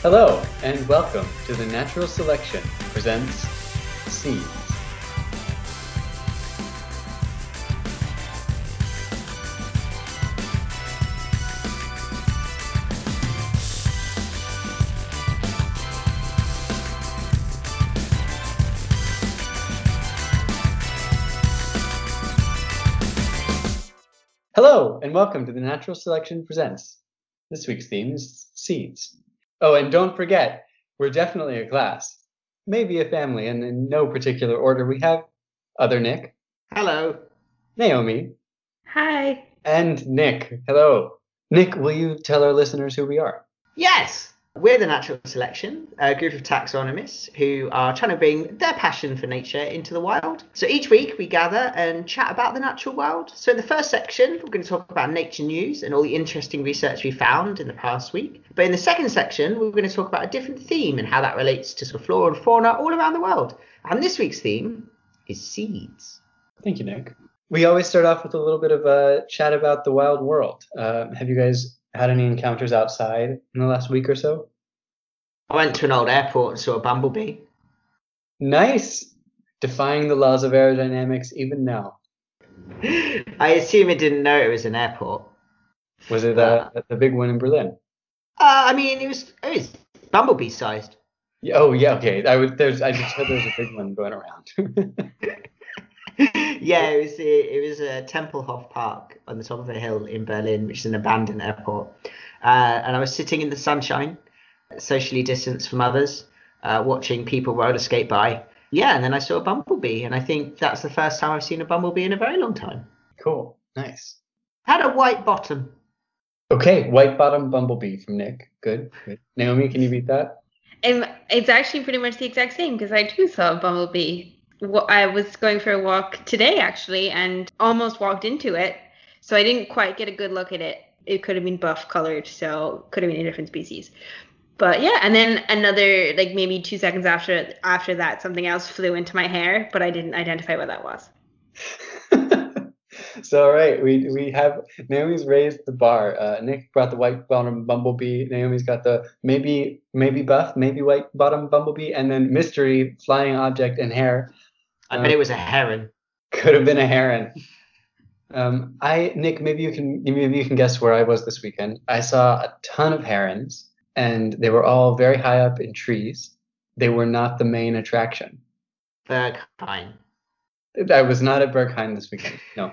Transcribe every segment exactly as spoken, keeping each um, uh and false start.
Hello, and welcome to the Natural Selection presents Seeds. Hello, and welcome to the Natural Selection presents. This week's theme is seeds. Oh, and don't forget, we're definitely a class, maybe a family, and in no particular order. We have Other Nick. Hello. Naomi. Hi. And Nick. Hello. Nick, will you tell our listeners who we are? Yes, we're the Natural Selection, a group of taxonomists who are trying to bring their passion for nature into the wild. So each week we gather and chat about the natural world. So in the first section, we're going to talk about nature news and all the interesting research we found in the past week. But in the second section, we're going to talk about a different theme and how that relates to sort of flora and fauna all around the world. And this week's theme is seeds. Thank you, Nick. We always start off with a little bit of a chat about the wild world. Uh, have you guys had any encounters outside in the last week or so? I went to an old airport and saw a bumblebee. Nice! Defying the laws of aerodynamics even now. I assume it didn't know it was an airport. Was it uh, the big one in Berlin? Uh, I mean, it was it was bumblebee sized. Yeah, oh yeah, okay. I would. There's. I just heard there was a big one going around. Yeah, it was it was a Tempelhof Park on the top of a hill in Berlin, which is an abandoned airport. Uh, and I was sitting in the sunshine, socially distanced from others, uh, watching people roller skate by. Yeah, and then I saw a bumblebee, and I think that's the first time I've seen a bumblebee in a very long time. Cool, nice. Had a white bottom. Okay, white bottom bumblebee from Nick. Good, good. Naomi, can you beat that? And it's actually pretty much the exact same because I too saw a bumblebee. I was going for a walk today actually and almost walked into it. So I didn't quite get a good look at it. It could have been buff colored, so could have been a different species. But yeah, and then another, like maybe two seconds after after that, something else flew into my hair, but I didn't identify what that was. So all right, we we have Naomi's raised the bar. Uh, Nick brought the white bottom bumblebee. Naomi's got the maybe maybe buff, maybe white bottom bumblebee, and then mystery flying object and hair. I bet um, it was a heron. Could have been a heron. Um, I Nick, maybe you can maybe you can guess where I was this weekend. I saw a ton of herons, and they were all very high up in trees. They were not the main attraction. Berghain. I was not at Berghain this weekend. No,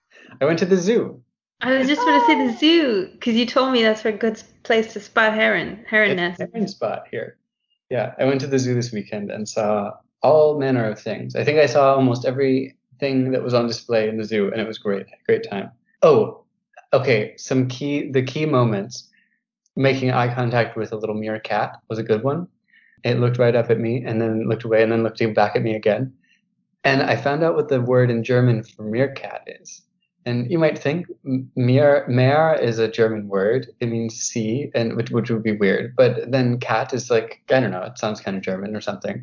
I went to the zoo. I was just going to say the zoo because you told me that's a good place to spot heron, heron nest. Heron spot here. Yeah, I went to the zoo this weekend and saw all manner of things. I think I saw almost everything that was on display in the zoo, and it was great. Great time. Oh, okay. Some key, the key moments. Making eye contact with a little meerkat was a good one. It looked right up at me and then looked away and then looked back at me again. And I found out what the word in German for meerkat is. And you might think Meer, Meer is a German word. It means sea, and which, which would be weird. But then cat is like, I don't know, it sounds kind of German or something.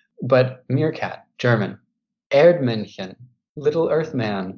But meerkat, German. Erdmännchen, little earthman.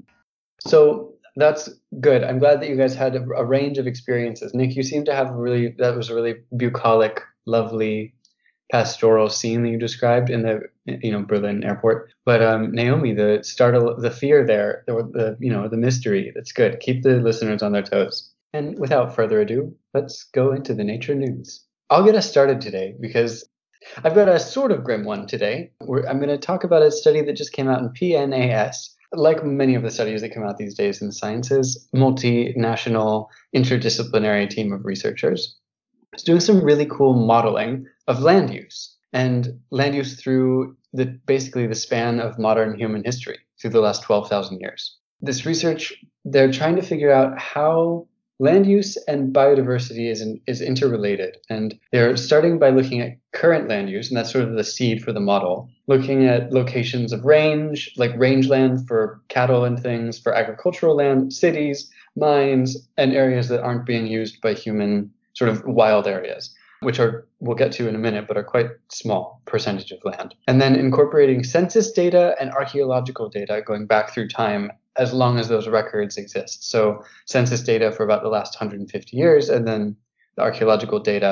So that's good. I'm glad that you guys had a, a range of experiences. Nick, you seem to have a really, that was a really bucolic, lovely, pastoral scene that you described in the, you know, Berlin airport. But um, Naomi, the startle, the fear there, the, the, you know, the mystery, that's good. Keep the listeners on their toes. And without further ado, let's go into the nature news. I'll get us started today because I've got a sort of grim one today. We're, I'm going to talk about a study that just came out in P N A S. Like many of the studies that come out these days in the sciences, multinational, interdisciplinary team of researchers is doing some really cool modeling of land use and land use through the basically the span of modern human history through the last twelve thousand years. This research, they're trying to figure out how land use and biodiversity is, in, is interrelated. And they're starting by looking at current land use, and that's sort of the seed for the model, looking at locations of range, like rangeland for cattle and things, for agricultural land, cities, mines, and areas that aren't being used by human, sort of wild areas, which are, we'll get to in a minute, but are quite small percentage of land. And then incorporating census data and archaeological data going back through time as long as those records exist. So census data for about the last one hundred fifty years, and then the archaeological data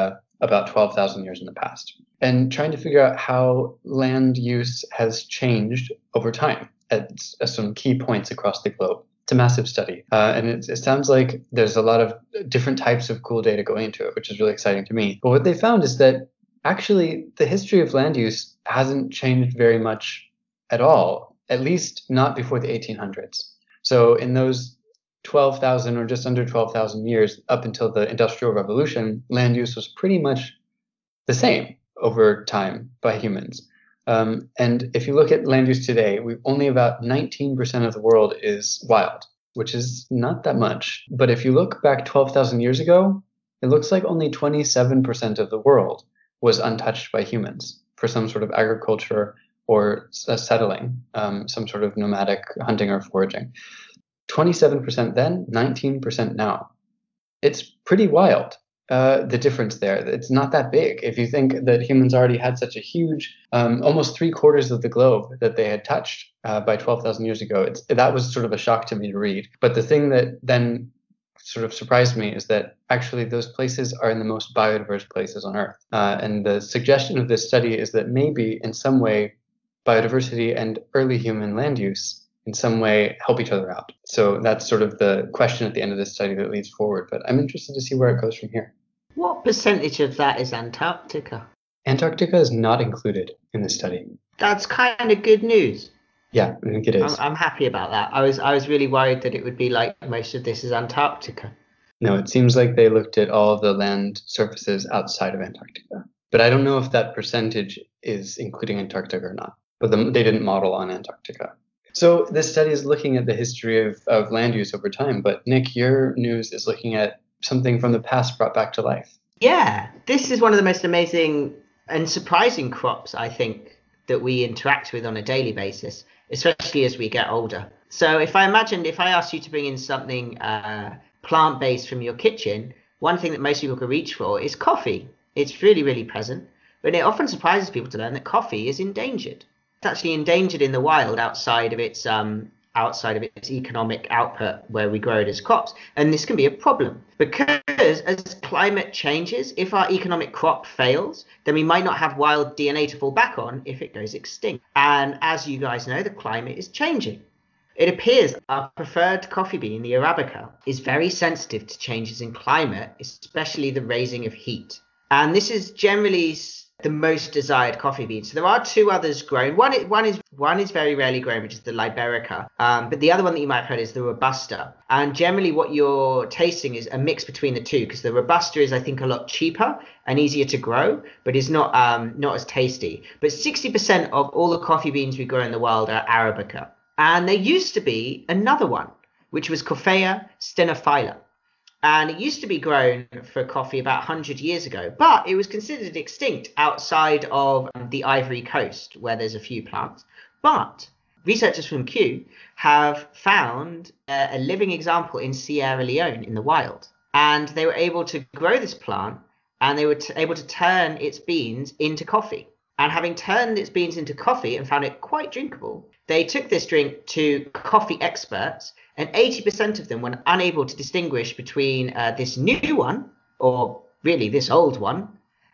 about twelve thousand years in the past, and trying to figure out how land use has changed over time at, at some key points across the globe. It's a massive study, uh, and it, it sounds like there's a lot of different types of cool data going into it, which is really exciting to me. But what they found is that actually the history of land use hasn't changed very much at all, at least not before the eighteen hundreds. So in those twelve thousand or just under twelve thousand years up until the Industrial Revolution, land use was pretty much the same over time by humans. Um, and if you look at land use today, we've only about nineteen percent of the world is wild, which is not that much. But if you look back twelve thousand years ago, it looks like only twenty-seven percent of the world was untouched by humans for some sort of agriculture or uh, settling, um, some sort of nomadic hunting or foraging. twenty-seven percent then, nineteen percent now. It's pretty wild, uh, the difference there. It's not that big. If you think that humans already had such a huge, um, almost three quarters of the globe that they had touched uh, by twelve thousand years ago, it's, that was sort of a shock to me to read. But the thing that then sort of surprised me is that actually those places are in the most biodiverse places on Earth. Uh, and the suggestion of this study is that maybe in some way biodiversity and early human land use in some way help each other out. So that's sort of the question at the end of this study that leads forward. But I'm interested to see where it goes from here. What percentage of that is Antarctica? Antarctica is not included in the study. That's kind of good news. Yeah, I think it is. I'm, I'm happy about that. I was I was really worried that it would be like most of this is Antarctica. No, it seems like they looked at all of the land surfaces outside of Antarctica. But I don't know if that percentage is including Antarctica or not. But the, they didn't model on Antarctica. So this study is looking at the history of, of land use over time. But Nick, your news is looking at something from the past brought back to life. Yeah, this is one of the most amazing and surprising crops, I think, that we interact with on a daily basis, especially as we get older. So if I imagined, if I asked you to bring in something uh, plant-based from your kitchen, one thing that most people can reach for is coffee. It's really, really present, but it often surprises people to learn that coffee is endangered. It's actually endangered in the wild outside of its um, outside of its economic output where we grow it as crops. And this can be a problem because as climate changes, if our economic crop fails, then we might not have wild D N A to fall back on if it goes extinct. And as you guys know, the climate is changing. It appears our preferred coffee bean, the Arabica, is very sensitive to changes in climate, especially the raising of heat. And this is generally the most desired coffee bean. So there are two others grown. One is one is one is very rarely grown, which is the Liberica. Um, but the other one that you might have heard is the Robusta. And generally, what you're tasting is a mix between the two, because the Robusta is, I think, a lot cheaper and easier to grow, but is not um, not as tasty. But sixty percent of all the coffee beans we grow in the world are Arabica. And there used to be another one, which was Coffea stenophylla. And it used to be grown for coffee about one hundred years ago, but it was considered extinct outside of the Ivory Coast, where there's a few plants. But researchers from Kew have found a, a living example in Sierra Leone in the wild. And they were able to grow this plant, and they were t- able to turn its beans into coffee. And having turned its beans into coffee and found it quite drinkable, they took this drink to coffee experts, and eighty percent of them were unable to distinguish between uh, this new one, or really this old one,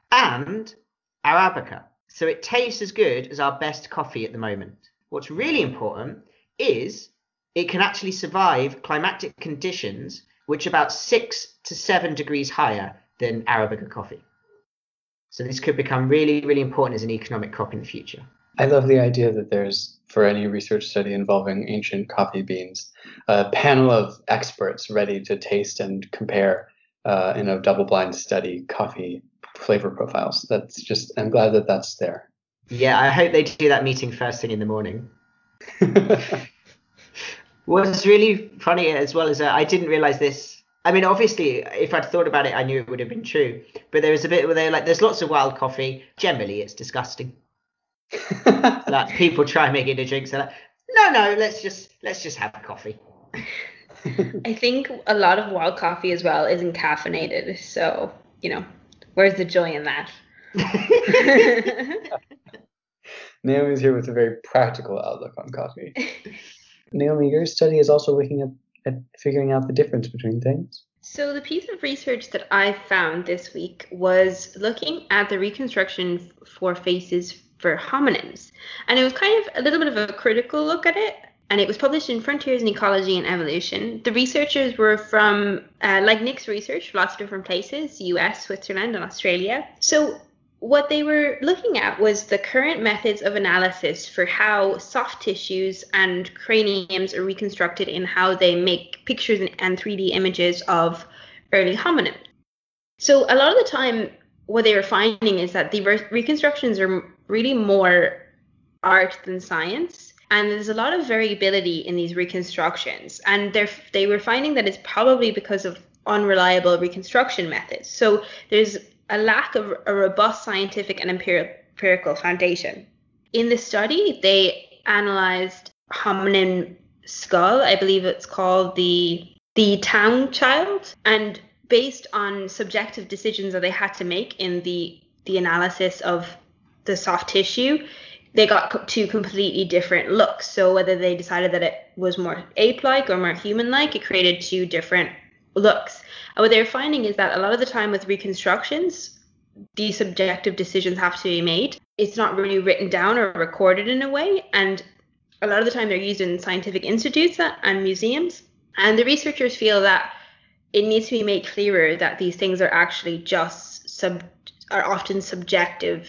and Arabica. So it tastes as good as our best coffee at the moment. What's really important is it can actually survive climatic conditions which are about six to seven degrees higher than Arabica coffee. So this could become really, really important as an economic crop in the future. I love the idea that there's, for any research study involving ancient coffee beans, a panel of experts ready to taste and compare uh, in a double-blind study coffee flavor profiles. That's just, I'm glad that that's there. Yeah, I hope they do that meeting first thing in the morning. What's really funny as well is that I didn't realize this. I mean, obviously, if I'd thought about it, I knew it would have been true. But there was a bit where they're like, there's lots of wild coffee. Generally, it's disgusting. Like people try and make it a drink, so like, no, no, let's just let's just have coffee. I think a lot of wild coffee as well isn't caffeinated, so you know, where's the joy in that? Naomi's here with a very practical outlook on coffee. Naomi, your study is also looking at, at figuring out the difference between things. So the piece of research that I found this week was looking at the reconstruction for faces for hominins. And it was kind of a little bit of a critical look at it. And it was published in Frontiers in Ecology and Evolution. The researchers were from, uh, like Nick's research, lots of different places, U S, Switzerland, and Australia. So what they were looking at was the current methods of analysis for how soft tissues and craniums are reconstructed in how they make pictures and three D images of early hominins. So a lot of the time, what they were finding is that the re- reconstructions are really more art than science. And there's a lot of variability in these reconstructions. And they they were finding that it's probably because of unreliable reconstruction methods. So there's a lack of a robust scientific and empirical foundation. In the study, they analyzed hominin skull, I believe it's called the the Town Child, and based on subjective decisions that they had to make in the the analysis of the soft tissue, they got two completely different looks. So whether they decided that it was more ape-like or more human-like, it created two different looks. And what they're finding is that a lot of the time with reconstructions, these subjective decisions have to be made. It's not really written down or recorded in a way. And a lot of the time they're used in scientific institutes and museums. And the researchers feel that it needs to be made clearer that these things are actually just sub are often subjective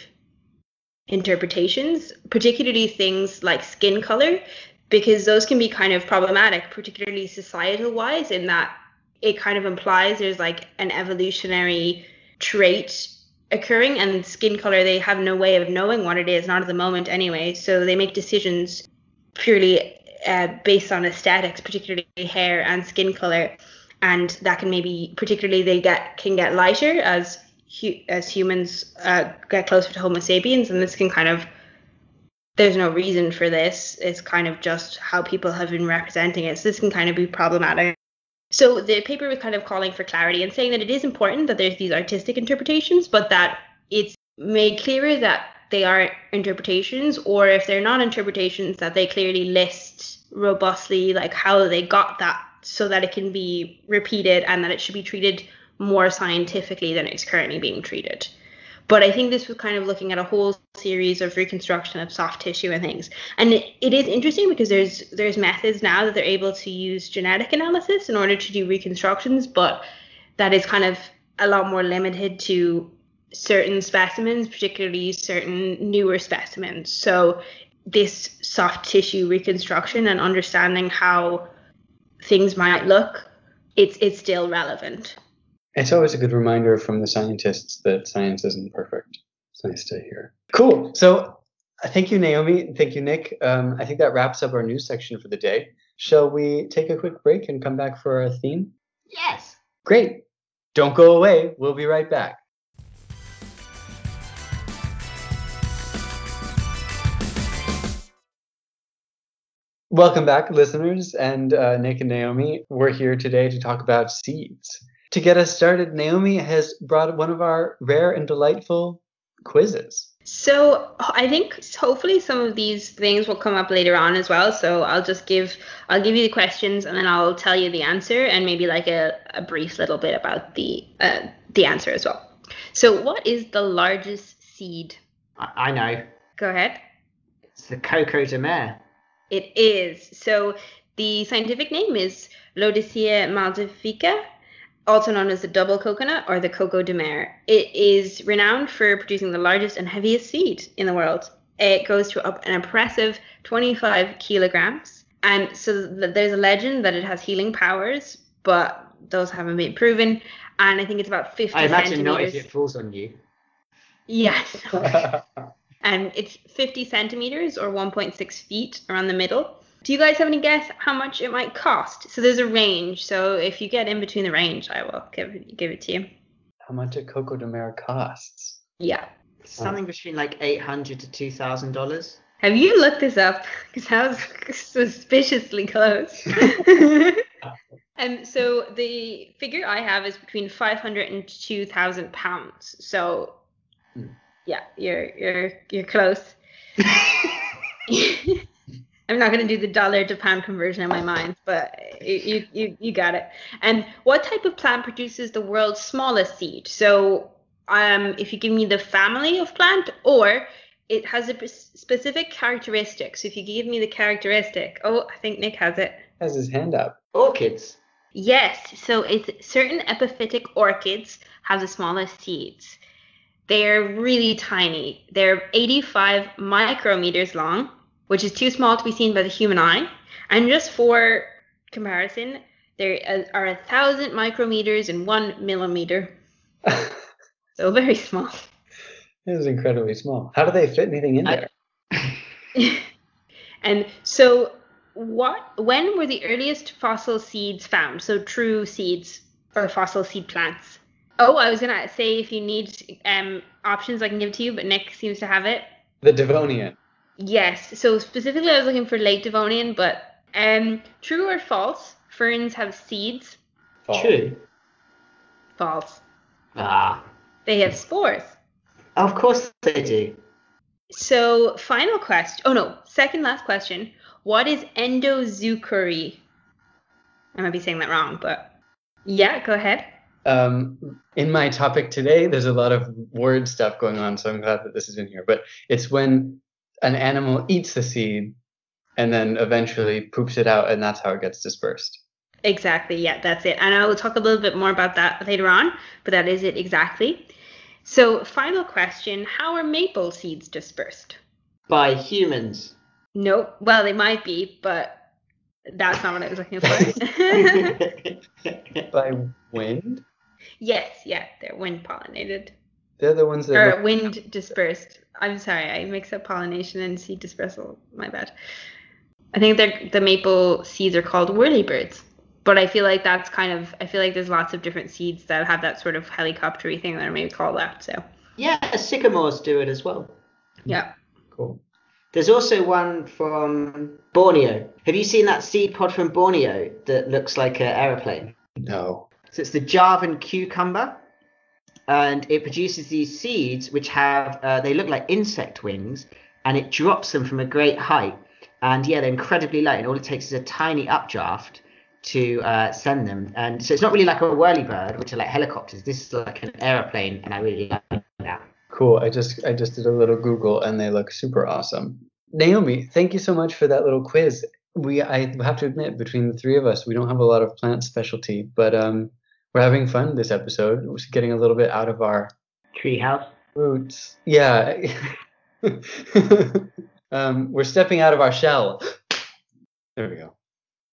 interpretations, particularly things like skin color, because those can be kind of problematic, particularly societal wise, in that it kind of implies there's like an evolutionary trait occurring, and skin color, they have no way of knowing what it is, not at the moment anyway. So they make decisions purely uh, based on aesthetics, particularly hair and skin color, and that can maybe, particularly they get can get lighter as as humans uh, get closer to Homo sapiens, and this can kind of, there's no reason for this, it's kind of just how people have been representing it, so this can kind of be problematic. So the paper was kind of calling for clarity and saying that it is important that there's these artistic interpretations, but that it's made clearer that they are interpretations, or if they're not interpretations, that they clearly list robustly like how they got that, so that it can be repeated and that it should be treated more scientifically than it's currently being treated. But I think this was kind of looking at a whole series of reconstruction of soft tissue and things. And it, it is interesting because there's there's methods now that they're able to use genetic analysis in order to do reconstructions, but that is kind of a lot more limited to certain specimens, particularly certain newer specimens. So this soft tissue reconstruction and understanding how things might look, it's it's still relevant. It's always a good reminder from the scientists that science isn't perfect. It's nice to hear. Cool. So uh, thank you, Naomi. Thank you, Nick. Um, I think that wraps up our news section for the day. Shall we take a quick break and come back for our theme? Yes. Great. Don't go away. We'll be right back. Welcome back, listeners. And uh, Nick and Naomi, we're here today to talk about seeds. To get us started, Naomi has brought one of our rare and delightful quizzes. So I think hopefully some of these things will come up later on as well. So I'll just give I'll give you the questions and then I'll tell you the answer and maybe like a, a brief little bit about the uh, the answer as well. So what is the largest seed? I, I know. Go ahead. It's the Coco de Mer. It is. So the scientific name is Lodicea maldivica, also known as the double coconut or the Coco de Mer. It is renowned for producing the largest and heaviest seed in the world. It goes to up an impressive twenty-five kilograms. And so there's a legend that it has healing powers, but those haven't been proven. And I think it's about fifty I imagine centimeters. not if it falls on you. Yes. And it's fifty centimeters or one point six feet around the middle. Do you guys have any guess how much it might cost? So there's a range. So if you get in between the range, I will give it, give it to you. How much a Coco de Mer costs? Yeah. Something between like eight hundred to two thousand dollars. Have you looked this up? Because that was suspiciously close. And so the figure I have is between five hundred and two thousand pounds. So yeah, you're you're you're close. I'm not going to do the dollar to pound conversion in my mind, but you, you, you got it. And what type of plant produces the world's smallest seed? So um, if you give me the family of plant, or it has a specific characteristic. So if you give me the characteristic, oh, I think Nick has it. Has his hand up. Orchids. Yes. So it's certain epiphytic orchids have the smallest seeds. They're really tiny. They're eighty-five micrometers long, which is too small to be seen by the human eye. And just for comparison, there are a thousand micrometers in one millimeter. So very small. It is incredibly small. How do they fit anything in there? And so what? When were the earliest fossil seeds found? So true seeds or fossil seed plants. Oh, I was going to say if you need um, options I can give to you, but Nick seems to have it. The Devonian. Yes. So specifically I was looking for late Devonian, but um, true or false? Ferns have seeds. False. True. False. Ah. They have spores. Of course they do. So final question. Oh no, second last question. What is endozookery? I might be saying that wrong, but yeah, go ahead. Um, in my topic today, there's a lot of word stuff going on, so I'm glad that this is in here. But it's when an animal eats the seed and then eventually poops it out, and that's how it gets dispersed. Exactly. Yeah, that's it. And I will talk a little bit more about that later on, but that is it exactly. So final question. How are maple seeds dispersed? By humans. Nope. Well, they might be, but that's not what I was looking for. By wind? Yes, yeah, they're wind pollinated. They're the ones that... Or look- wind dispersed. I'm sorry, I mix up pollination and seed dispersal. My bad. I think they're, the maple seeds are called whirlybirds. But I feel like that's kind of, I feel like there's lots of different seeds that have that sort of helicopter-y thing that are maybe called that, so. Yeah, sycamores do it as well. Yeah. Cool. There's also one from Borneo. Have you seen that seed pod from Borneo that looks like an aeroplane? No. So it's the Javan cucumber, and it produces these seeds which have, uh, they look like insect wings, and it drops them from a great height. And yeah, they're incredibly light, and all it takes is a tiny updraft to uh, send them. And so it's not really like a whirlybird, which are like helicopters. This is like an aeroplane, and I really like that. Cool. I just I just did a little Google, and they look super awesome. Naomi, thank you so much for that little quiz. We I have to admit, between the three of us, we don't have a lot of plant specialty, but um, we're having fun this episode. We're getting a little bit out of our Treehouse. roots. Yeah. um, we're stepping out of our shell. There we go.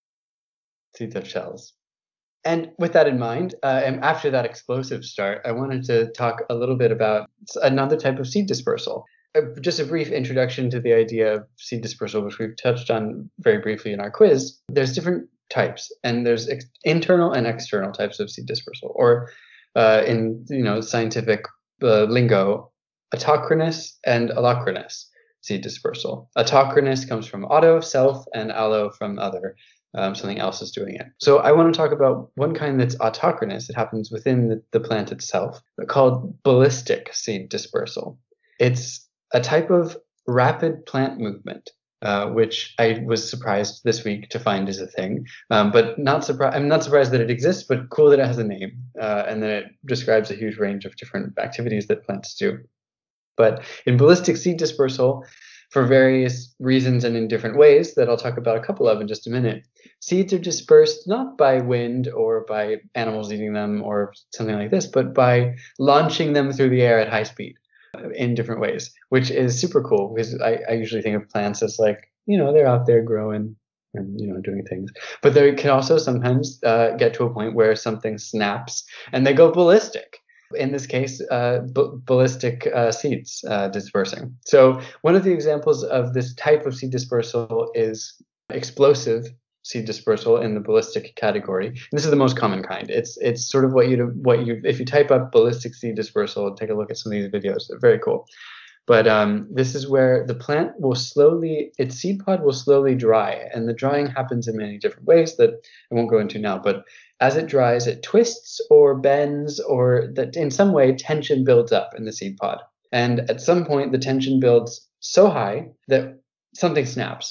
Seeds have shells. And with that in mind, uh, and after that explosive start, I wanted to talk a little bit about another type of seed dispersal. Uh, just a brief introduction to the idea of seed dispersal, which we've touched on very briefly in our quiz. There's different types, and there's ex- internal and external types of seed dispersal, or uh, in you know scientific uh, lingo, autochronous and allochronous seed dispersal. Autochronous comes from auto, self, and allo from other. Um, something else is doing it. So I want to talk about one kind that's autochronous. It happens within the, the plant itself, called ballistic seed dispersal. It's a type of rapid plant movement, uh, which I was surprised this week to find is a thing. Um, but not surprised. I'm not surprised that it exists, but cool that it has a name uh, and that it describes a huge range of different activities that plants do. But in ballistic seed dispersal, for various reasons and in different ways that I'll talk about a couple of in just a minute, seeds are dispersed not by wind or by animals eating them or something like this, but by launching them through the air at high speed in different ways, which is super cool because I, I usually think of plants as like, you know, they're out there growing and, you know, doing things. But they can also sometimes uh, get to a point where something snaps and they go ballistic. In this case, uh, b- ballistic uh, seeds uh, dispersing. So one of the examples of this type of seed dispersal is explosive seed dispersal in the ballistic category. And this is the most common kind. It's it's sort of what you what you if you type up ballistic seed dispersal, take a look at some of these videos. They're very cool. But um, this is where the plant will slowly, its seed pod will slowly dry, and the drying happens in many different ways that I won't go into now. But as it dries, it twists or bends, or that in some way tension builds up in the seed pod. And at some point, the tension builds so high that something snaps.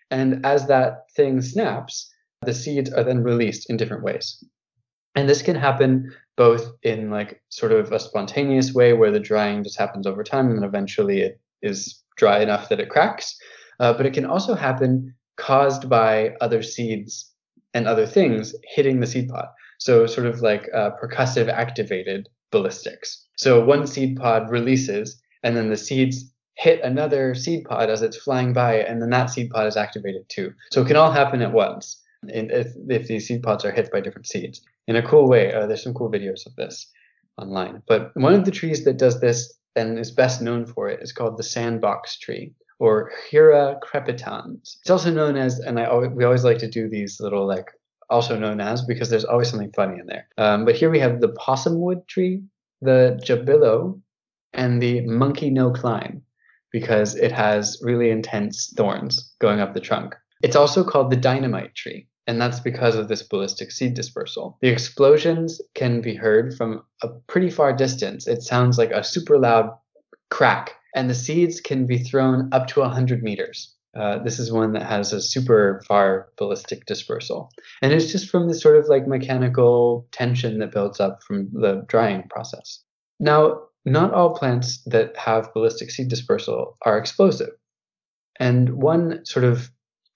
And as that thing snaps, the seeds are then released in different ways. And this can happen both in like sort of a spontaneous way where the drying just happens over time and then eventually it is dry enough that it cracks. Uh, but it can also happen caused by other seeds and other things hitting the seed pod. So sort of like uh, percussive activated ballistics. So one seed pod releases and then the seeds hit another seed pod as it's flying by, and then that seed pod is activated too. So it can all happen at once if, if these seed pods are hit by different seeds in a cool way. Uh, there's some cool videos of this online. But one of the trees that does this and is best known for it is called the sandbox tree, or Hera crepitans. It's also known as, and I always, we always like to do these little like also known as because there's always something funny in there. Um, but here we have the possumwood tree, the jabillo, and the monkey no climb, because it has really intense thorns going up the trunk. It's also called the dynamite tree, and that's because of this ballistic seed dispersal. The explosions can be heard from a pretty far distance. It sounds like a super loud crack, and the seeds can be thrown up to one hundred meters. Uh, this is one that has a super far ballistic dispersal. And it's just from this sort of like mechanical tension that builds up from the drying process. Now, not all plants that have ballistic seed dispersal are explosive. And one sort of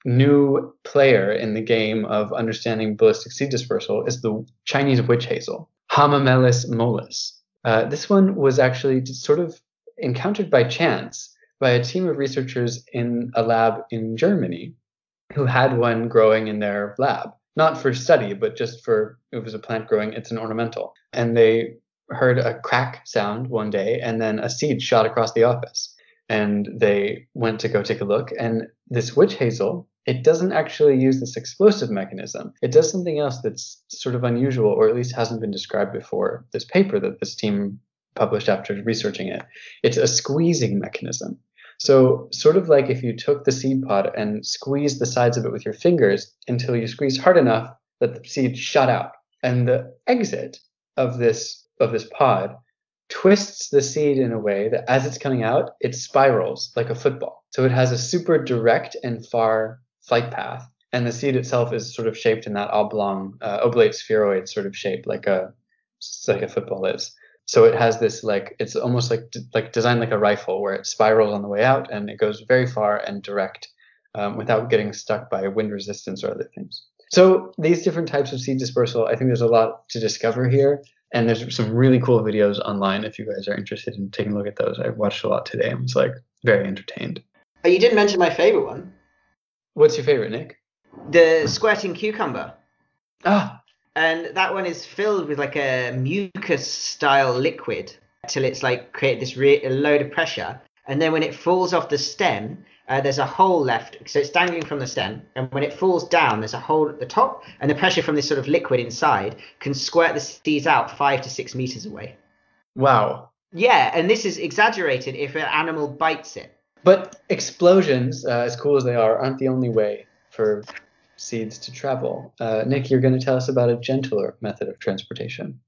new player in the game of understanding ballistic seed dispersal is the Chinese witch hazel, Hamamelis mollis. Uh, this one was actually sort of encountered by chance by a team of researchers in a lab in Germany who had one growing in their lab, not for study, but just for, it was a plant growing, it's an ornamental. And they heard a crack sound one day, and then a seed shot across the office. And they went to go take a look, and this witch hazel, it doesn't actually use this explosive mechanism. It does something else that's sort of unusual, or at least hasn't been described before this paper that this team published after researching it. It's a squeezing mechanism. So sort of like if you took the seed pod and squeezed the sides of it with your fingers until you squeezed hard enough that the seed shot out. And the exit of this of this pod twists the seed in a way that as it's coming out, it spirals like a football. So it has a super direct and far flight path. And the seed itself is sort of shaped in that oblong, uh, oblate spheroid sort of shape, like a like a football is. So it has this like, it's almost like like designed like a rifle where it spirals on the way out and it goes very far and direct um, without getting stuck by wind resistance or other things. So these different types of seed dispersal, I think there's a lot to discover here. And there's some really cool videos online if you guys are interested in taking a look at those. I've watched a lot today. I was like very entertained. Oh, you didn't mention my favorite one. What's your favorite, Nick? The squirting cucumber. Ah. And that one is filled with like a mucus style liquid till it's like created this re- load of pressure. And then when it falls off the stem, uh, there's a hole left. So it's dangling from the stem. And when it falls down, there's a hole at the top. And the pressure from this sort of liquid inside can squirt the seeds out five to six meters away. Wow. Yeah. And this is exaggerated if an animal bites it. But explosions, uh, as cool as they are, aren't the only way for seeds to travel. Uh, Nick, you're going to tell us about a gentler method of transportation.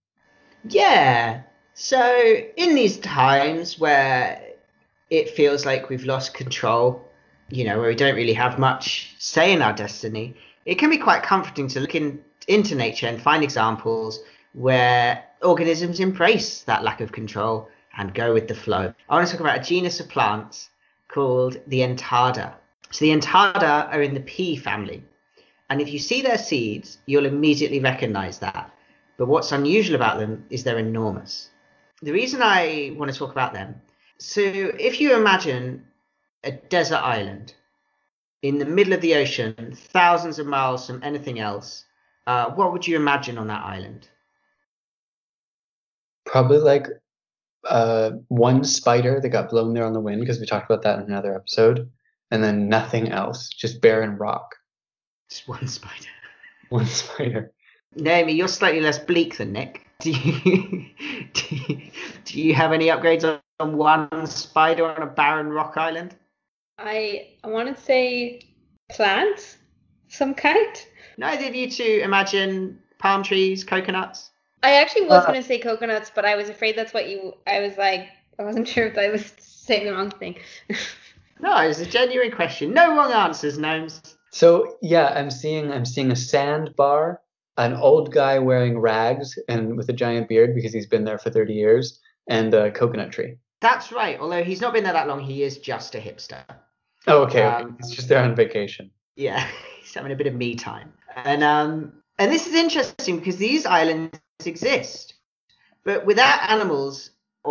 Yeah. So in these times where it feels like we've lost control, you know, where we don't really have much say in our destiny, it can be quite comforting to look in, into nature and find examples where organisms embrace that lack of control and go with the flow. I want to talk about a genus of plants called the Entada. So the Entada are in the pea family. And if you see their seeds, you'll immediately recognize that. But what's unusual about them is they're enormous. The reason I want to talk about them, so if you imagine a desert island in the middle of the ocean, thousands of miles from anything else, uh, what would you imagine on that island? Probably like uh, one spider that got blown there on the wind, because we talked about that in another episode, and then nothing else, just barren rock. Just one spider. One spider. Naomi, you're slightly less bleak than Nick. Do you, do you, do you have any upgrades on, on one spider on a barren rock island? I I want to say plants, some kind. Neither of you two imagine palm trees, coconuts? I actually was Uh, going to say coconuts, but I was afraid that's what you. I was like, I wasn't sure if I was saying the wrong thing. No, it's a genuine question. No wrong answers, Gnomes. So yeah, I'm seeing I'm seeing a sandbar, an old guy wearing rags and with a giant beard because he's been there for thirty years, and a coconut tree. That's right. Although he's not been there that long, he is just a hipster. Oh, okay, okay. Um, He's just there on vacation. Yeah, he's having a bit of me time. And um, and this is interesting because these islands exist, but without animals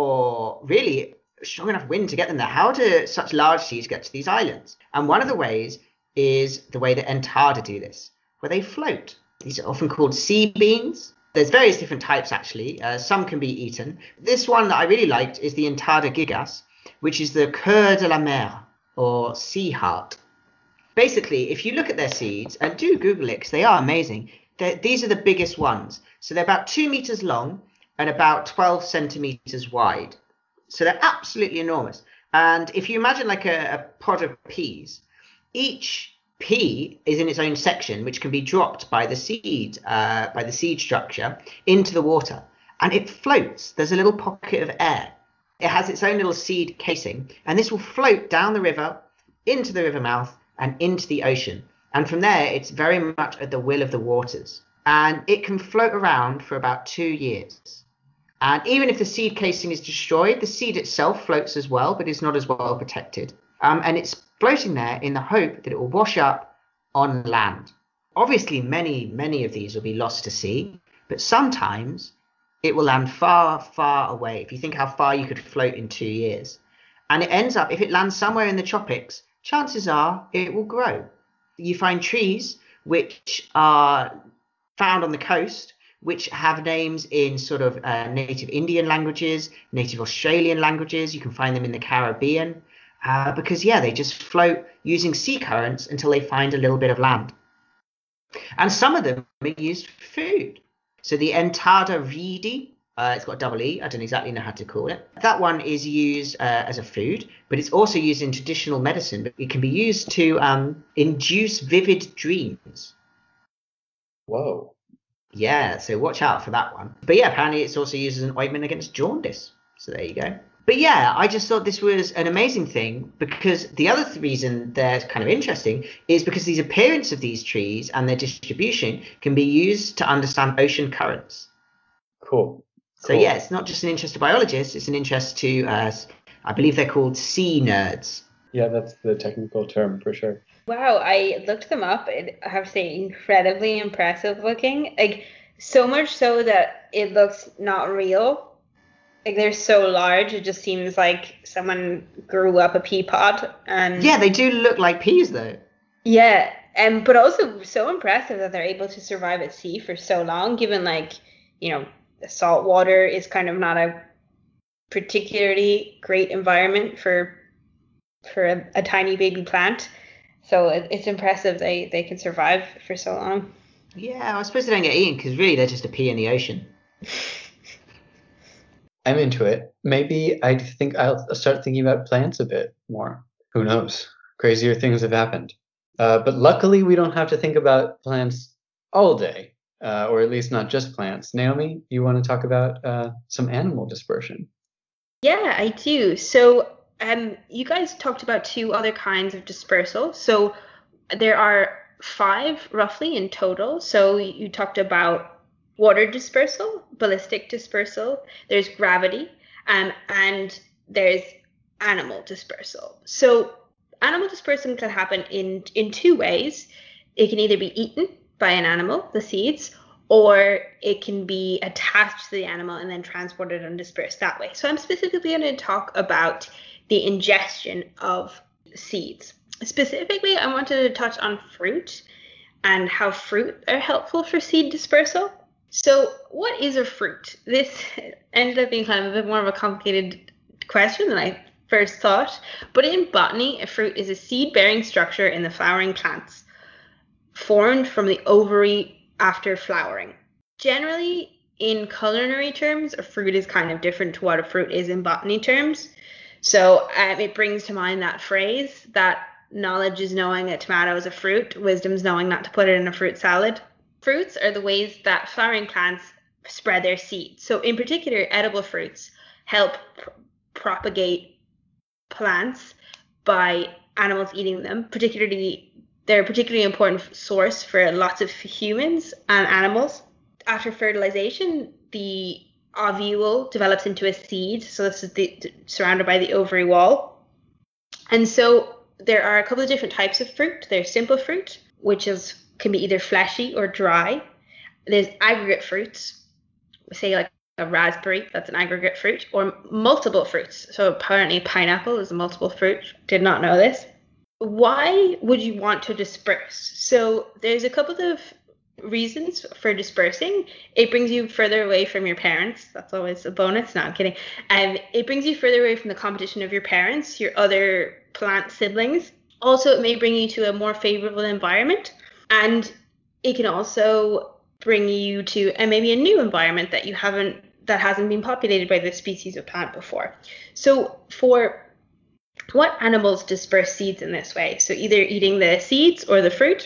or really strong enough wind to get them there, how do such large seas get to these islands? And one of the ways is the way that Entada do this, where they float. These are often called sea beans. There's various different types, actually. Uh, some can be eaten. This one that I really liked is the Entada gigas, which is the Coeur de la Mer, or sea heart. Basically, if you look at their seeds, and do Google it because they are amazing, these are the biggest ones. So they're about two meters long and about twelve centimeters wide. So they're absolutely enormous. And if you imagine like a, a pod of peas, each pea is in its own section, which can be dropped by the seed, uh, by the seed structure into the water, and it floats. There's a little pocket of air. It has its own little seed casing, and this will float down the river, into the river mouth, and into the ocean. And from there, it's very much at the will of the waters. And it can float around for about two years. And even if the seed casing is destroyed, the seed itself floats as well, but is not as well protected. Um, and it's floating there in the hope that it will wash up on land. Obviously, many, many of these will be lost to sea, but sometimes it will land far, far away. If you think how far you could float in two years. And it ends up, if it lands somewhere in the tropics, chances are it will grow. You find trees which are found on the coast, which have names in sort of uh, native Indian languages, native Australian languages. You can find them in the Caribbean. Uh, because, yeah, they just float using sea currents until they find a little bit of land. And some of them are used for food. So the Entada reedy, uh, it's got a double E, I don't exactly know how to call it. That one is used uh, as a food, but it's also used in traditional medicine. But it can be used to um, induce vivid dreams. Whoa. Yeah, so watch out for that one. But yeah, apparently it's also used as an ointment against jaundice. So there you go. But yeah, I just thought this was an amazing thing because the other th- reason they're kind of interesting is because the appearance of these trees and their distribution can be used to understand ocean currents. Cool. So cool. yeah, it's not just an interest to biologists, it's an interest to, uh, I believe they're called sea nerds. Yeah, that's the technical term for sure. Wow, I looked them up. I have to say, incredibly impressive looking. Like, so much so that it looks not real. Like, they're so large, it just seems like someone grew up a pea pod. And yeah, they do look like peas, though. Yeah, and but also so impressive that they're able to survive at sea for so long, given, like, you know, the salt water is kind of not a particularly great environment for for a, a tiny baby plant. So it, it's impressive they, they can survive for so long. Yeah, I suppose they don't get eaten because really they're just a pea in the ocean. I'm into it. Maybe I think I'll start thinking about plants a bit more. Who knows? Crazier things have happened. Uh, but luckily, we don't have to think about plants all day, uh, or at least not just plants. Naomi, you want to talk about uh, some animal dispersion? Yeah, I do. So um, you guys talked about two other kinds of dispersal. So there are five roughly in total. So you talked about water dispersal, ballistic dispersal, there's gravity, um, and there's animal dispersal. So animal dispersal can happen in, in two ways. It can either be eaten by an animal, the seeds, or it can be attached to the animal and then transported and dispersed that way. So I'm specifically going to talk about the ingestion of seeds. Specifically, I wanted to touch on fruit and how fruit are helpful for seed dispersal. So what is a fruit? This ended up being kind of a bit more of a complicated question than I first thought. But in botany, a fruit is a seed-bearing structure in the flowering plants, formed from the ovary after flowering. Generally, in culinary terms, a fruit is kind of different to what a fruit is in botany terms. So um, it brings to mind that phrase that knowledge is knowing a tomato is a fruit, wisdom is knowing not to put it in a fruit salad. Fruits are the ways that flowering plants spread their seeds. So in particular, edible fruits help pr- propagate plants by animals eating them. Particularly, they're a particularly important source for lots of humans and animals. After fertilization, the ovule develops into a seed. So this is the, surrounded by the ovary wall. And so there are a couple of different types of fruit. There's simple fruit, which is can be either fleshy or dry. There's aggregate fruits, say like a raspberry, that's an aggregate fruit, or multiple fruits. So apparently pineapple is a multiple fruit. Did not know this. Why would you want to disperse? So there's a couple of reasons for dispersing. It brings you further away from your parents. That's always a bonus. No, I'm kidding. Um, it brings you further away from the competition of your parents, your other plant siblings. Also, it may bring you to a more favorable environment, and it can also bring you to a, maybe a new environment that you haven't, that hasn't been populated by this species of plant before. So for what animals disperse seeds in this way? So either eating the seeds or the fruit.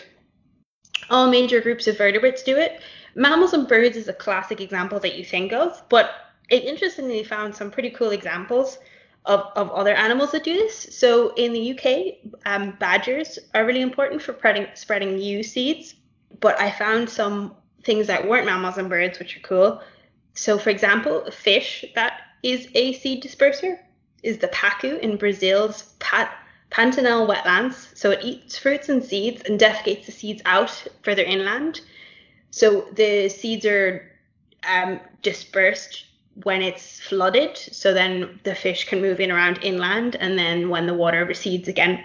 All major groups of vertebrates do it. Mammals and birds is a classic example that you think of, but it interestingly found some pretty cool examples of, of other animals that do this. So in the U K, um, badgers are really important for spreading, spreading new seeds, but I found some things that weren't mammals and birds, which are cool. So for example, a fish that is a seed disperser is the pacu in Brazil's Pat Pantanal wetlands. So it eats fruits and seeds and defecates the seeds out further inland. So the seeds are um, dispersed when it's flooded. So then the fish can move in around inland, and then when the water recedes again,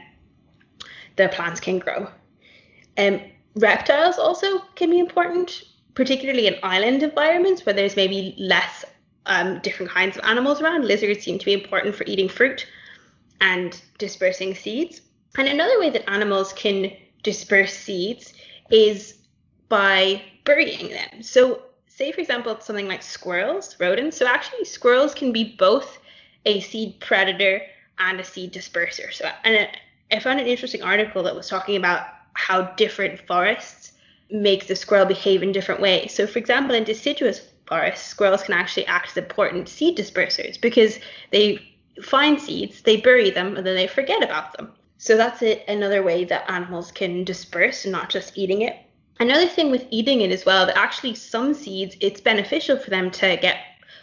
the plants can grow. Um, reptiles also can be important, particularly in island environments where there's maybe less um, different kinds of animals around. Lizards seem to be important for eating fruit and dispersing seeds. And another way that animals can disperse seeds is by burying them. So say, for example, something like squirrels, rodents. So actually squirrels can be both a seed predator and a seed disperser. So and I found an interesting article that was talking about how different forests make the squirrel behave in different ways. So for example, in deciduous forests, squirrels can actually act as important seed dispersers because they find seeds, they bury them, and then they forget about them. So that's it, another way that animals can disperse and not just eating it. Another thing with eating it as well, that actually some seeds, it's beneficial for them to get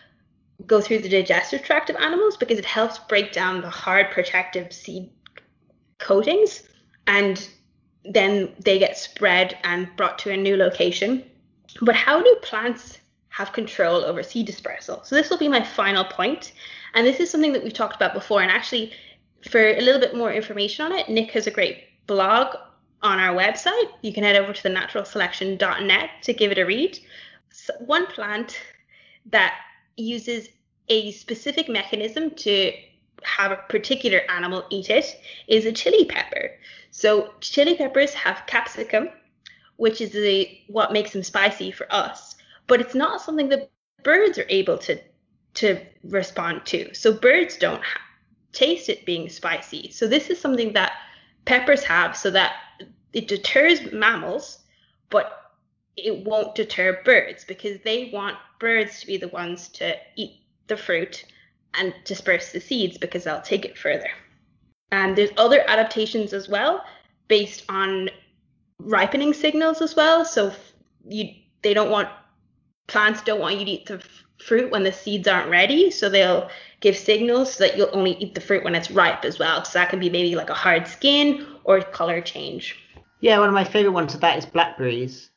go through the digestive tract of animals because it helps break down the hard protective seed coatings, and then they get spread and brought to a new location. But how do plants have control over seed dispersal? So this will be my final point. And this is something that we've talked about before. And actually, for a little bit more information on it, Nick has a great blog on our website. You can head over to the natural selection dot net to give it a read. So one plant that uses a specific mechanism to have a particular animal eat it is a chili pepper. So chili peppers have capsicum, which is the, what makes them spicy for us. But it's not something that birds are able to to respond to. So birds don't ha- taste it being spicy. So this is something that peppers have, so that it deters mammals, but it won't deter birds because they want birds to be the ones to eat the fruit and disperse the seeds because they'll take it further. And there's other adaptations as well based on ripening signals as well. So you they don't want plants don't want you to eat the fruit when the seeds aren't ready, so they'll give signals so that you'll only eat the fruit when it's ripe as well. So that can be maybe like a hard skin or color change. Yeah, one of my favorite ones of that is blackberries.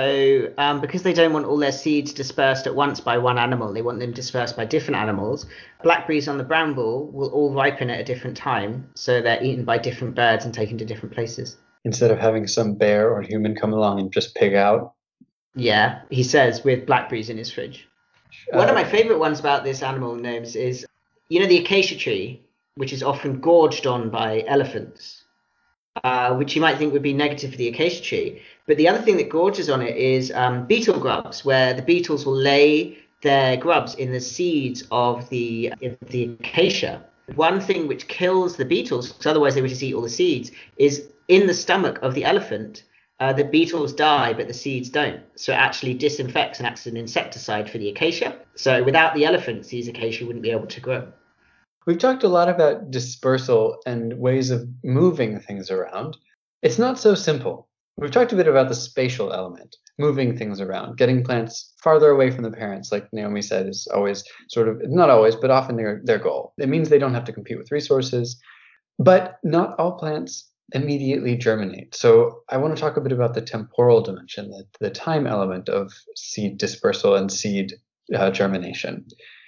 So um, because they don't want all their seeds dispersed at once by one animal, they want them dispersed by different animals. Blackberries on the bramble will all ripen at a different time, so they're eaten by different birds and taken to different places. Instead of having some bear or human come along and just pig out. Yeah, he says, with blackberries in his fridge. Uh, One of my favorite ones about this animal, Gnomes, is, you know, the acacia tree, which is often gorged on by elephants, uh, which you might think would be negative for the acacia tree. But the other thing that gorges on it is um, beetle grubs, where the beetles will lay their grubs in the seeds of the, of the acacia. One thing which kills the beetles, because otherwise they would just eat all the seeds, is in the stomach of the elephant. Uh, the beetles die, but the seeds don't. So it actually disinfects and acts as an insecticide for the acacia. So without the elephants, these acacia wouldn't be able to grow. We've talked a lot about dispersal and ways of moving things around. It's not so simple. We've talked a bit about the spatial element, moving things around, getting plants farther away from the parents, like Naomi said, is always sort of, not always, but often their, their goal. It means they don't have to compete with resources, but not all plants immediately germinate. So I want to talk a bit about the temporal dimension, the, the time element of seed dispersal and seed uh, germination.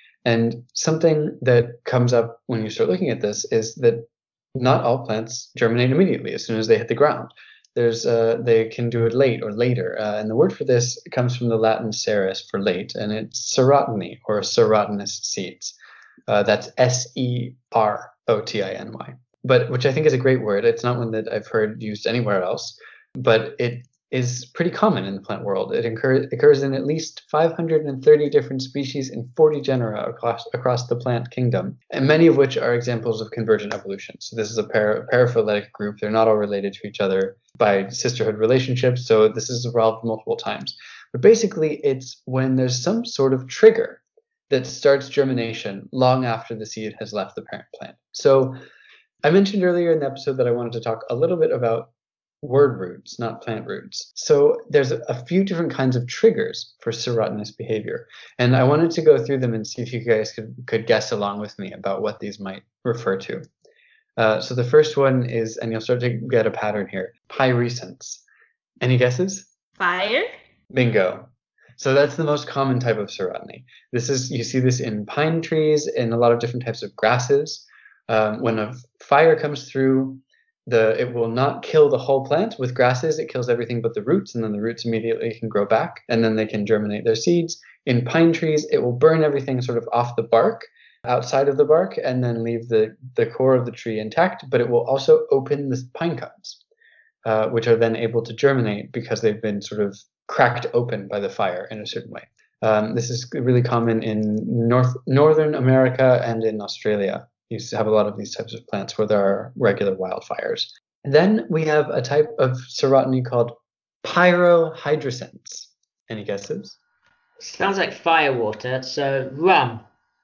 And something that comes up when you start looking at this is that not all plants germinate immediately as soon as they hit the ground. There's uh, they can do it late or later, uh, and the word for this comes from the Latin ceres for late, and it's serotiny or serotinous seeds. Uh, that's S E R O T I N Y, but which I think is a great word. It's not one that I've heard used anywhere else, but it is pretty common in the plant world. It occur, occurs in at least five hundred thirty different species in forty genera across, across the plant kingdom, and many of which are examples of convergent evolution. So this is a para, paraphyletic group. They're not all related to each other by sisterhood relationships, so this is evolved multiple times. But basically, it's when there's some sort of trigger that starts germination long after the seed has left the parent plant. So I mentioned earlier in the episode that I wanted to talk a little bit about word roots, not plant roots. So there's a few different kinds of triggers for serotinous behavior. And I wanted to go through them and see if you guys could, could guess along with me about what these might refer to. Uh, so the first one is, and you'll start to get a pattern here, pyrescence. Any guesses? Fire? Bingo. So that's the most common type of serotiny. This is, you see this in pine trees, in a lot of different types of grasses. Um, when a fire comes through, The, it will not kill the whole plant. With grasses, it kills everything but the roots, and then the roots immediately can grow back, and then they can germinate their seeds. In pine trees, it will burn everything sort of off the bark, outside of the bark, and then leave the, the core of the tree intact, but it will also open the pine cones, uh, which are then able to germinate because they've been sort of cracked open by the fire in a certain way. Um, this is really common in North Northern America and in Australia. You have a lot of these types of plants where there are regular wildfires. Then we have a type of serotiny called pyrohydrocence. Any guesses? Sounds like firewater, so rum.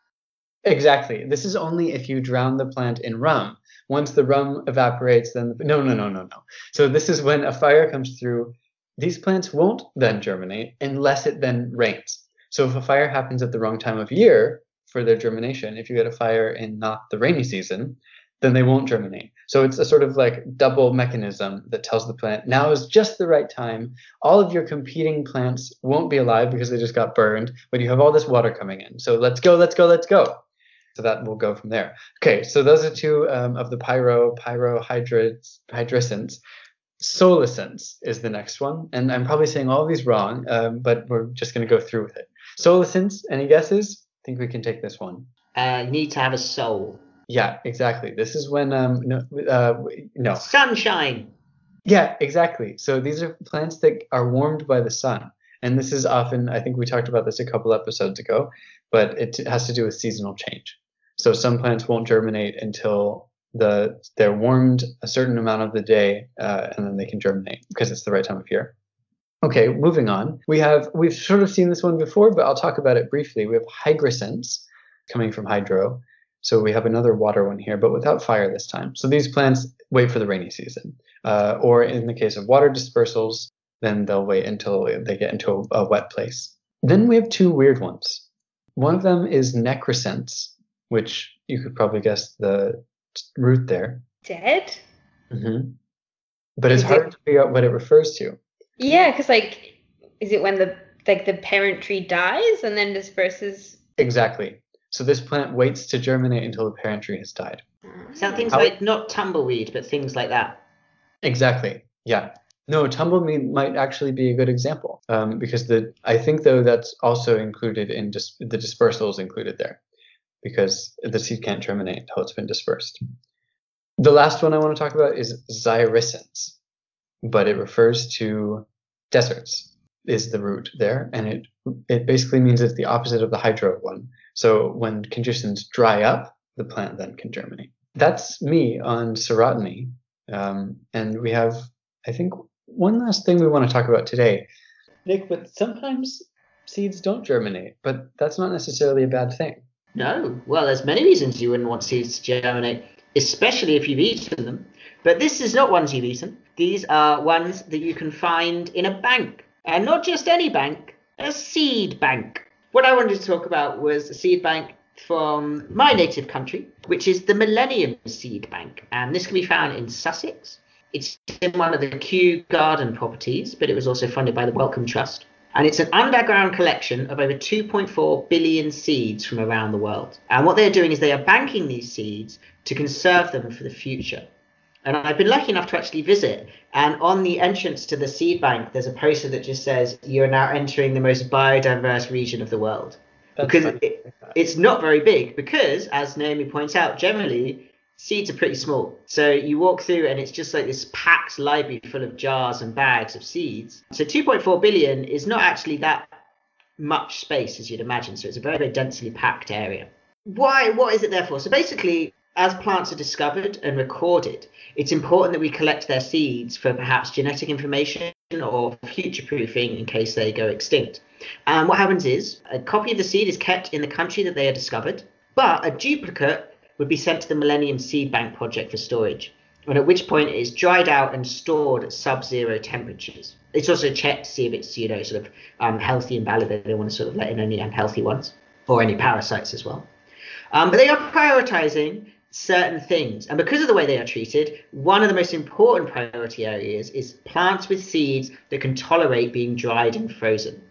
Exactly. This is only if you drown the plant in rum. Once the rum evaporates, then the, no, no, no, no, no. So this is when a fire comes through. These plants won't then germinate unless it then rains. So if a fire happens at the wrong time of year for their germination, if you get a fire in not the rainy season, then they won't germinate. So it's a sort of like double mechanism that tells the plant, now is just the right time. All of your competing plants won't be alive because they just got burned, but you have all this water coming in. So let's go, let's go, let's go. So that will go from there. Okay, so those are two um, of the pyro, pyrohydrocence. Solescence is the next one. And I'm probably saying all of these wrong, um, but we're just going to go through with it. Solescence, any guesses? I think we can take this one. Uh, need to have a soul. Yeah, exactly. This is when, um, no, uh, no. Sunshine. Yeah, exactly. So these are plants that are warmed by the sun. And this is often, I think we talked about this a couple episodes ago, but it has to do with seasonal change. So some plants won't germinate until the they're warmed a certain amount of the day, uh, and then they can germinate because it's the right time of year. Okay, moving on. We have, we've sort of seen this one before, but I'll talk about it briefly. We have hygrocence, coming from hydro. So we have another water one here, but without fire this time. So these plants wait for the rainy season. Uh, or in the case of water dispersals, then they'll wait until they get into a, a wet place. Then we have two weird ones. One of them is necrocence, which you could probably guess the root there. Dead? Mm-hmm. But it's Is hard it- to figure out what it refers to. Yeah, because like, is it when the like the parent tree dies and then disperses? Exactly. So this plant waits to germinate until the parent tree has died. So things How- like, not tumbleweed, but things like that. Exactly. Yeah. No, tumbleweed might actually be a good example, um, because the I think though that's also included in dis- the dispersal is included there, because the seed can't germinate until it's been dispersed. The last one I want to talk about is xyriscence, but it refers to deserts is the root there, and it it basically means it's the opposite of the hydro one. So when conditions dry up, the plant then can germinate. That's me on serotiny, um, and we have, I think, one last thing we want to talk about today, Nick. But sometimes seeds don't germinate, but that's not necessarily a bad thing. No. Well, there's many reasons you wouldn't want seeds to germinate, especially if you've eaten them. But this is not ones you've eaten. These are ones that you can find in a bank. And not just any bank, a seed bank. What I wanted to talk about was a seed bank from my native country, which is the Millennium Seed Bank. And this can be found in Sussex. It's in one of the Kew Garden properties, but it was also funded by the Wellcome Trust. And it's an underground collection of over two point four billion seeds from around the world. And what they're doing is they are banking these seeds to conserve them for the future. And I've been lucky enough to actually visit. And on the entrance to the seed bank, there's a poster that just says, "You are now entering the most biodiverse region of the world." That's because it, it's not very big, because, as Naomi points out, generally, seeds are pretty small. So you walk through and it's just like this packed library full of jars and bags of seeds. So two point four billion is not actually that much space as you'd imagine. So it's a very, very densely packed area. Why? What is it there for? So basically, as plants are discovered and recorded, it's important that we collect their seeds for perhaps genetic information or future proofing in case they go extinct. And what happens is a copy of the seed is kept in the country that they are discovered, but a duplicate would be sent to the Millennium Seed Bank project for storage, and at which point it is dried out and stored at sub-zero temperatures. It's also checked to see if it's, you know, sort of um, healthy and valid. They don't want to sort of let in any unhealthy ones or any parasites as well. Um, but they are prioritizing certain things, and because of the way they are treated, one of the most important priority areas is plants with seeds that can tolerate being dried and frozen,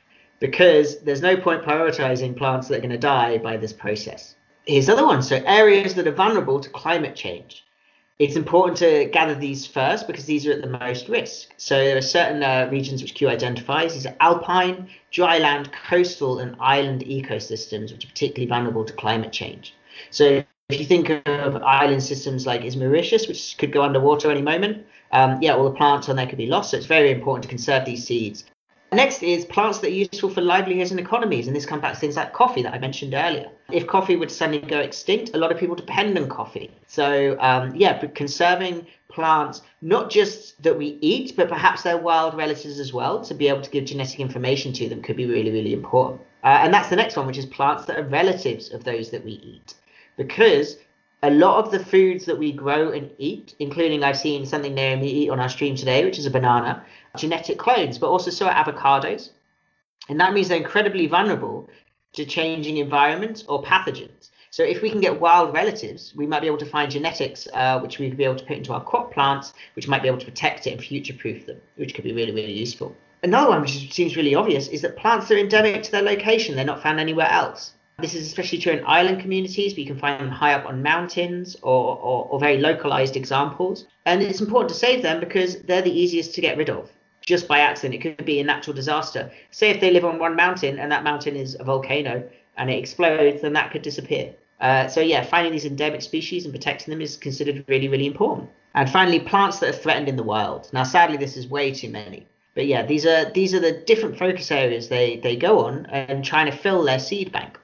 because there's no point prioritizing plants that are going to die by this process. Here's other ones. So areas that are vulnerable to climate change. It's important to gather these first because these are at the most risk. So there are certain uh, regions which Kew identifies. These are alpine, dryland, coastal and island ecosystems which are particularly vulnerable to climate change. So if you think of island systems like is Mauritius, which could go underwater any moment, um, yeah, all the plants on there could be lost. So it's very important to conserve these seeds. Next is plants that are useful for livelihoods and economies, and this comes back to things like coffee that I mentioned earlier. If coffee would suddenly go extinct, a lot of people depend on coffee. So um, yeah, but conserving plants, not just that we eat, but perhaps their wild relatives as well, to be able to give genetic information to them could be really, really important. Uh, and that's the next one, which is plants that are relatives of those that we eat. Because a lot of the foods that we grow and eat, including I've seen something Naomi eat on our stream today, which is a banana, genetic clones, but also so are avocados. And that means they're incredibly vulnerable to changing environments or pathogens. So if we can get wild relatives, we might be able to find genetics uh, which we could be able to put into our crop plants, which might be able to protect it and future-proof them, which could be really, really useful. Another one, which seems really obvious, is that plants are endemic to their location. They're not found anywhere else. This is especially true in island communities, but you can find them high up on mountains or, or, or very localized examples. And it's important to save them because they're the easiest to get rid of. Just by accident, it could be a natural disaster. Say if they live on one mountain and that mountain is a volcano and it explodes, then that could disappear. Uh, so yeah, finding these endemic species and protecting them is considered really, really important. And finally, plants that are threatened in the wild. Now, sadly, this is way too many. But yeah, these are these are the different focus areas they, they go on and trying to fill their seed bank.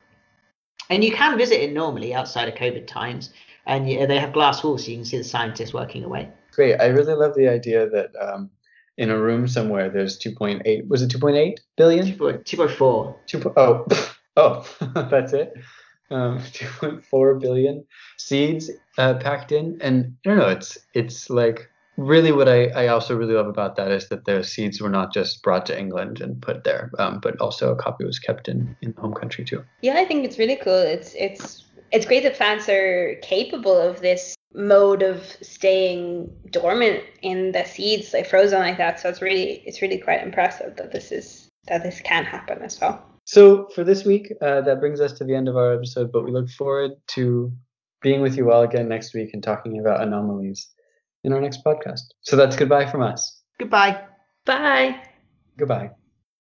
And you can visit it normally outside of COVID times. And you, they have glass walls so you can see the scientists working away. Great. I really love the idea that um, in a room somewhere there's two point eight, was it two point eight billion? two point four. Two, oh, oh, that's it. Um, two point four billion seeds uh, packed in. And I don't know, it's it's like really what I, I also really love about that is that the seeds were not just brought to England and put there, um, but also a copy was kept in, in home country too. Yeah, I think it's really cool. It's it's it's great that plants are capable of this mode of staying dormant in the seeds, like frozen like that. So it's really it's really quite impressive that this is that this can happen as well. So for this week, uh, that brings us to the end of our episode, but we look forward to being with you all again next week and talking about anomalies in our next podcast. So that's goodbye from us. Goodbye. Bye. Goodbye.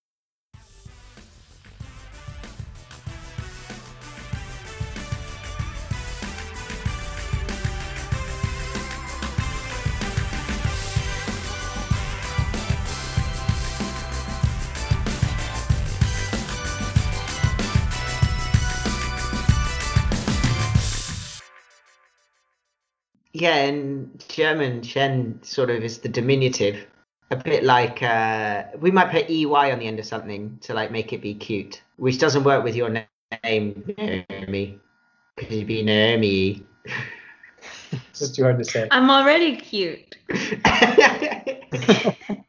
Yeah, in German, Shen sort of is the diminutive. A bit like, uh, we might put E Y on the end of something to like make it be cute, which doesn't work with your name. name Naomi because you'd be Naomi. It's just too hard to say. I'm already cute.